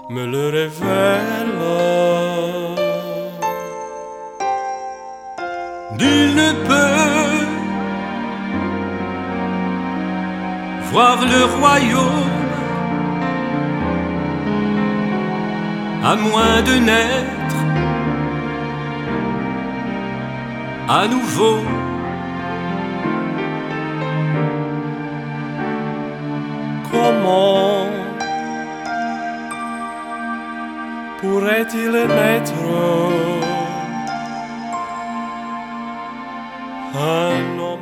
me le révèle. Nul ne peut voir le royaume à moins de naître à nouveau. Comment pourrait-il naître un